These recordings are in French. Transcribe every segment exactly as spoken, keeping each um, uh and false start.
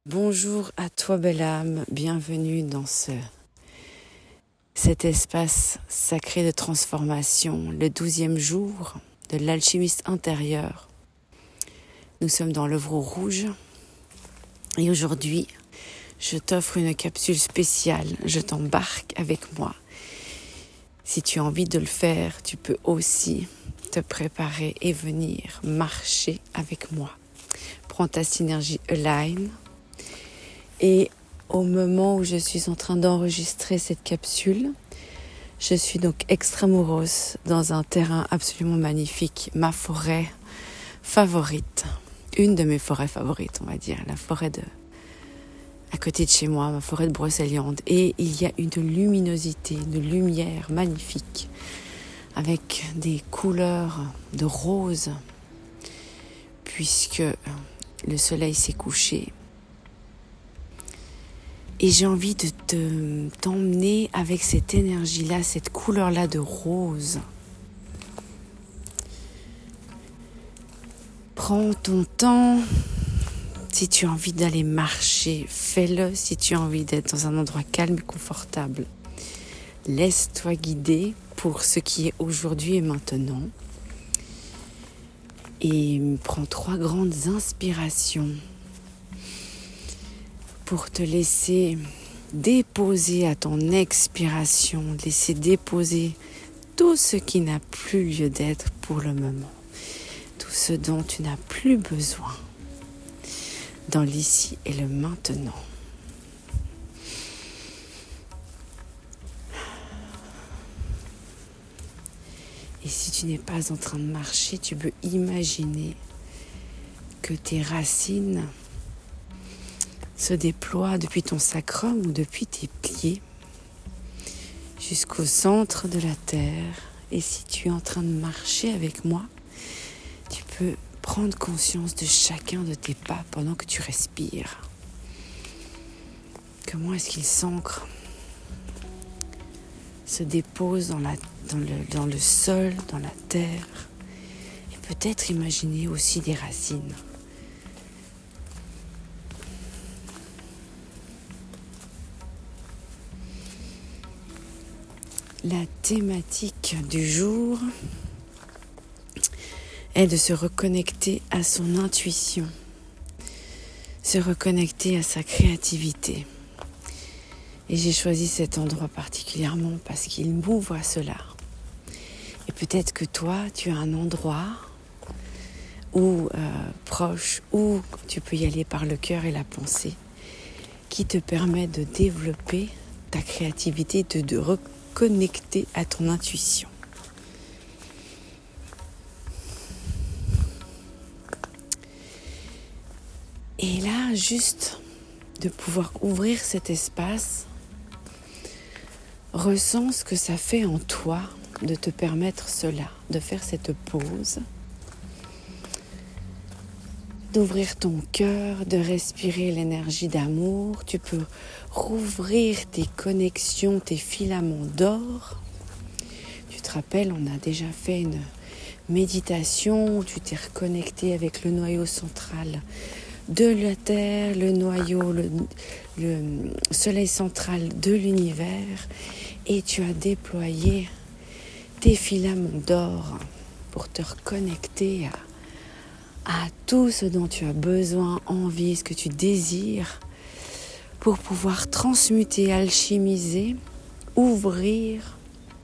Bonjour à toi belle âme, bienvenue dans ce, cet espace sacré de transformation, le douzième jour de l'alchimiste intérieur. Nous sommes dans l'œuvre rouge et aujourd'hui je t'offre une capsule spéciale, je t'embarque avec moi. Si tu as envie de le faire, tu peux aussi te préparer et venir marcher avec moi. Prends ta synergie Align. Et au moment où je suis en train d'enregistrer cette capsule, je suis donc extramuros dans un terrain absolument magnifique, ma forêt favorite, une de mes forêts favorites, on va dire, la forêt de, à côté de chez moi, ma forêt de Brocéliande. Et il y a une luminosité, une lumière magnifique, avec des couleurs de rose, puisque le soleil s'est couché. Et j'ai envie de te, t'emmener avec cette énergie-là, cette couleur-là de rose. Prends ton temps. Si tu as envie d'aller marcher, fais-le. Si tu as envie d'être dans un endroit calme et confortable, laisse-toi guider pour ce qui est aujourd'hui et maintenant. Et prends trois grandes inspirations pour te laisser déposer à ton expiration, laisser déposer tout ce qui n'a plus lieu d'être pour le moment, tout ce dont tu n'as plus besoin dans l'ici et le maintenant. Et si tu n'es pas en train de marcher, tu peux imaginer que tes racines se déploie depuis ton sacrum ou depuis tes pieds jusqu'au centre de la terre. Et si tu es en train de marcher avec moi, tu peux prendre conscience de chacun de tes pas pendant que tu respires. Comment est-ce qu'ils s'ancrent, se déposent dans, la, dans, le, dans le sol, dans la terre. Et peut-être imaginer aussi des racines. La thématique du jour est de se reconnecter à son intuition, se reconnecter à sa créativité. Et j'ai choisi cet endroit particulièrement parce qu'il m'ouvre à cela. Et peut-être que toi, tu as un endroit où euh, proche, où tu peux y aller par le cœur et la pensée, qui te permet de développer ta créativité, de, de reconnecter connecté à ton intuition. Et là, juste de pouvoir ouvrir cet espace, ressens ce que ça fait en toi de te permettre cela, de faire cette pause, d'ouvrir ton cœur, de respirer l'énergie d'amour. Tu peux rouvrir tes connexions, tes filaments d'or. Tu te rappelles, on a déjà fait une méditation où tu t'es reconnecté avec le noyau central de la Terre, le noyau, le, le soleil central de l'univers, et tu as déployé tes filaments d'or pour te reconnecter à à tout ce dont tu as besoin, envie, ce que tu désires, pour pouvoir transmuter, alchimiser, ouvrir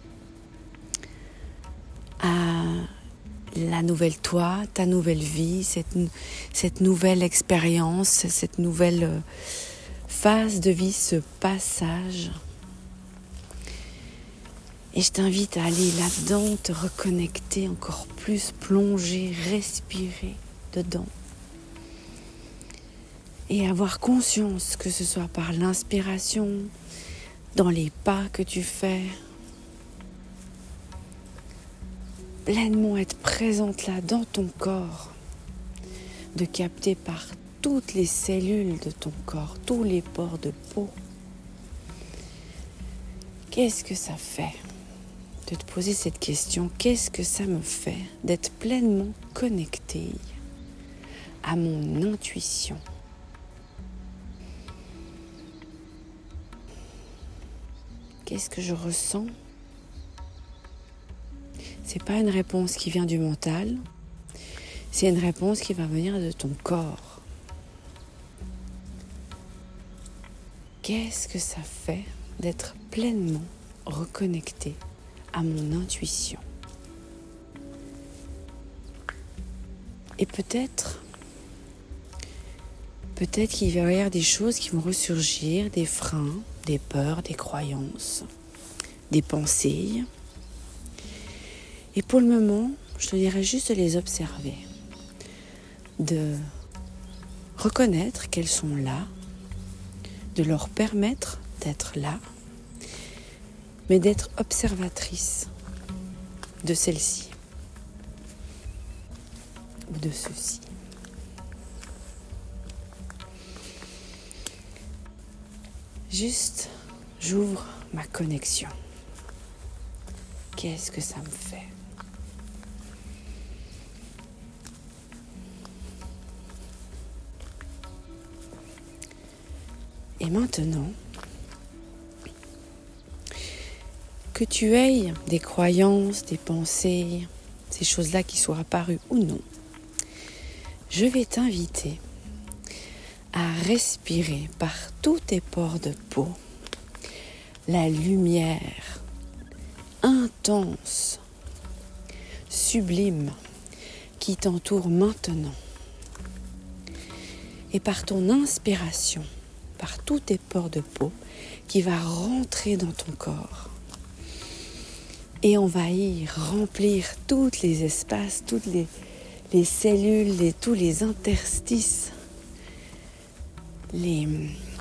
à la nouvelle toi, ta nouvelle vie, cette, cette nouvelle expérience, cette nouvelle phase de vie, ce passage. Et je t'invite à aller là-dedans, te reconnecter encore plus, plonger, respirer dedans. Et avoir conscience, que ce soit par l'inspiration, dans les pas que tu fais, pleinement être présente là dans ton corps, de capter par toutes les cellules de ton corps, tous les pores de peau. Qu'est-ce que ça fait de te poser cette question? Qu'est-ce que ça me fait d'être pleinement connectée à mon intuition? Qu'est-ce que je ressens? C'est pas une réponse qui vient du mental, c'est une réponse qui va venir de ton corps. Qu'est-ce que ça fait d'être pleinement reconnecté à mon intuition? Et peut-être, peut-être qu'il va y avoir des choses qui vont ressurgir, des freins, des peurs, des croyances, des pensées. Et pour le moment, je te dirais juste de les observer, de reconnaître qu'elles sont là, de leur permettre d'être là, mais d'être observatrice de celle-ci ou de ceci. Juste, j'ouvre ma connexion. Qu'est-ce que ça me fait? Et maintenant, que tu aies des croyances, des pensées, ces choses-là qui soient apparues ou non, je vais t'inviter à respirer par tous tes pores de peau la lumière intense, sublime qui t'entoure maintenant. Et par ton inspiration, par tous tes pores de peau qui va rentrer dans ton corps et envahir, remplir tous les espaces, toutes les, les cellules, les, tous les interstices, les,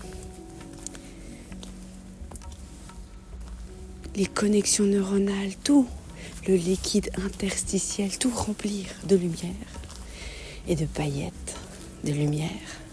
les connexions neuronales, tout le liquide interstitiel, tout remplir de lumière et de paillettes de lumière.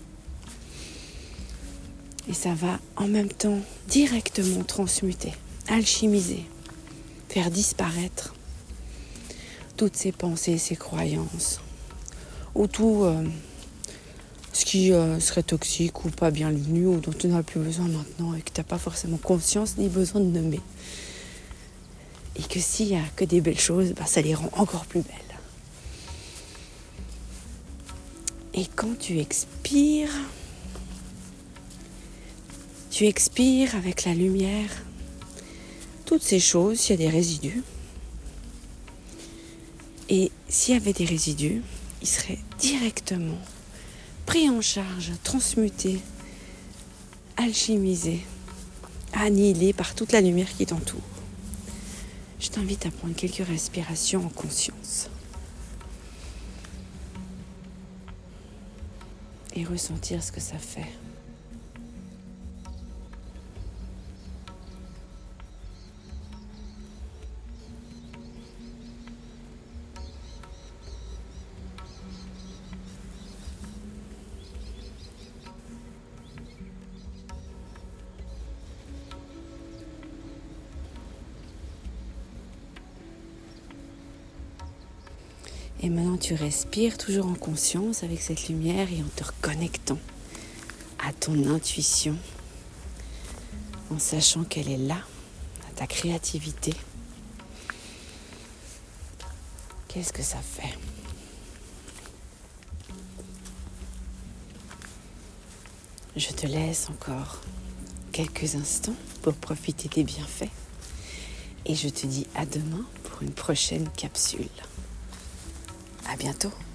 Et ça va en même temps directement transmuter, alchimiser, faire disparaître toutes ces pensées, ces croyances, ou tout euh, ce qui euh, serait toxique ou pas bienvenu, ou dont tu n'as plus besoin maintenant et que tu n'as pas forcément conscience ni besoin de nommer. Et que s'il n'y a que des belles choses, bah, ça les rend encore plus belles. Et quand tu expires, tu expires avec la lumière toutes ces choses, s'il y a des résidus. Et s'il y avait des résidus, ils seraient directement pris en charge, transmutés, alchimisés, annihilés par toute la lumière qui t'entoure. Je t'invite à prendre quelques respirations en conscience. Et ressentir ce que ça fait. Et maintenant, tu respires toujours en conscience avec cette lumière et en te reconnectant à ton intuition, en sachant qu'elle est là, à ta créativité. Qu'est-ce que ça fait? Je te laisse encore quelques instants pour profiter des bienfaits. Et je te dis à demain pour une prochaine capsule. À bientôt.